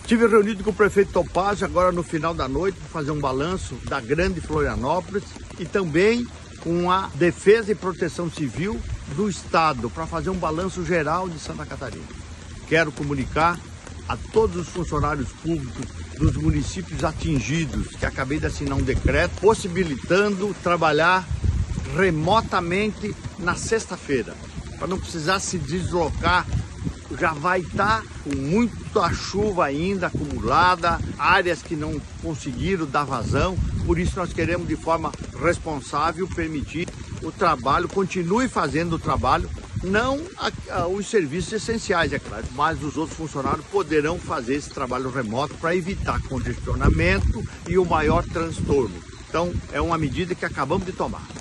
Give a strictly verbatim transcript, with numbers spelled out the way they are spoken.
Estive reunido com o prefeito Topázio agora no final da noite para fazer um balanço da grande Florianópolis e também com a Defesa e Proteção Civil do Estado para fazer um balanço geral de Santa Catarina. Quero comunicar a todos os funcionários públicos dos municípios atingidos que acabei de assinar um decreto possibilitando trabalhar remotamente na sexta-feira, para não precisar se deslocar. Já vai estar com muita chuva ainda acumulada, áreas que não conseguiram dar vazão, por isso nós queremos de forma responsável permitir o trabalho, continue fazendo o trabalho, não a, a, os serviços essenciais, é claro, mas os outros funcionários poderão fazer esse trabalho remoto para evitar congestionamento e o maior transtorno. Então é uma medida que acabamos de tomar.